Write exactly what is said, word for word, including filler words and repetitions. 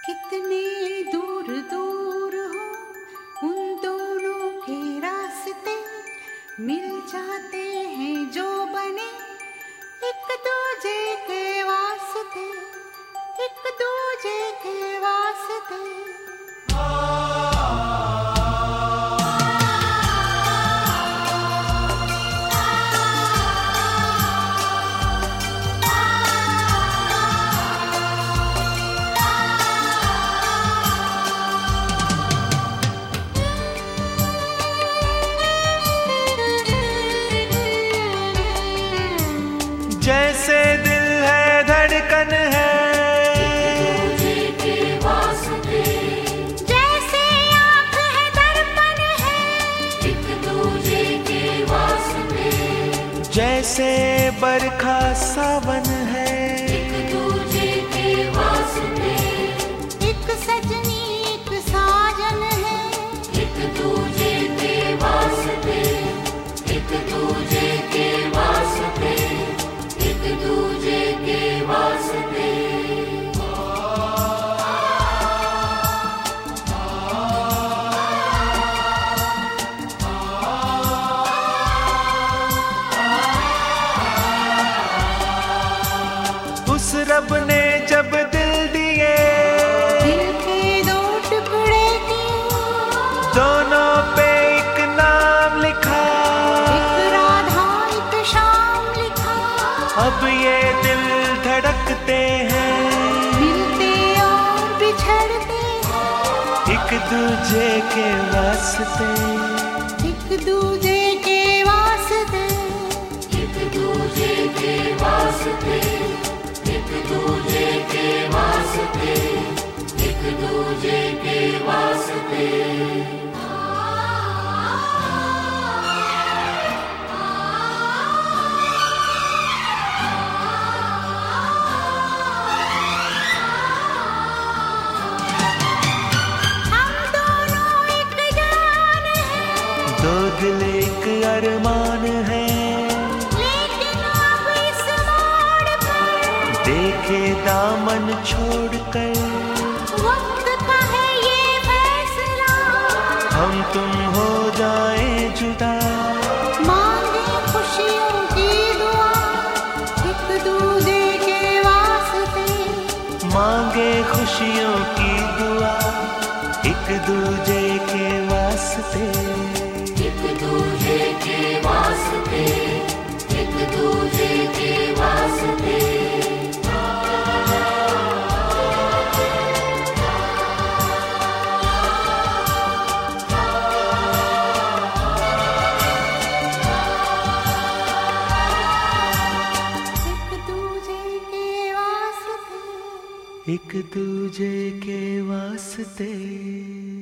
कितने दूर दूर हो उन दोनों के रास्ते, मिल जाते हैं जो बने एक दूजे के वास्ते, एक दूजे के वास्ते। जैसे दिल है धड़कन है, एक दूजे के वास्ते, जैसे आँख है दर्पण है, एक दूजे के वास्ते, जैसे बरखा सावन है, एक दूजे के वास्ते, एक सजनी एक साजन है, एक दूजे के वास्ते, एक दूजे के वास्ते, एक दूजे के वास्ते। उस रब ने जब दिल दिए, दिल के दो टुकड़े किए, दोनों पे एक नाम लिखा, एक राधा एक शाम लिखा। अब ये दिल धड़कते हैं, मिलते और बिछड़ते हैं, एक दूजे के वास्ते, एक दूजे के वास्ते, एक दूजे के वास्ते, एक दूजे के वास्ते, एक दूजे के वास्ते। हम दोनों एक जान हैं, दो दिल एक अरमान है, लेकिन अब इस मोड़ पर देखे दामन छोड़कर, वक्त का है ये फैसला। हम तुम हो जाएं जुदा, मांगे खुशियों की दुआ, एक दूजे के वास्ते, मांगे खुशियों की दुआ, एक दूजे के वास्ते, एक दूजे के वास्ते, एक दूजे के वास्ते। एक दूजे के वास्ते, एक दूजे के वास्ते।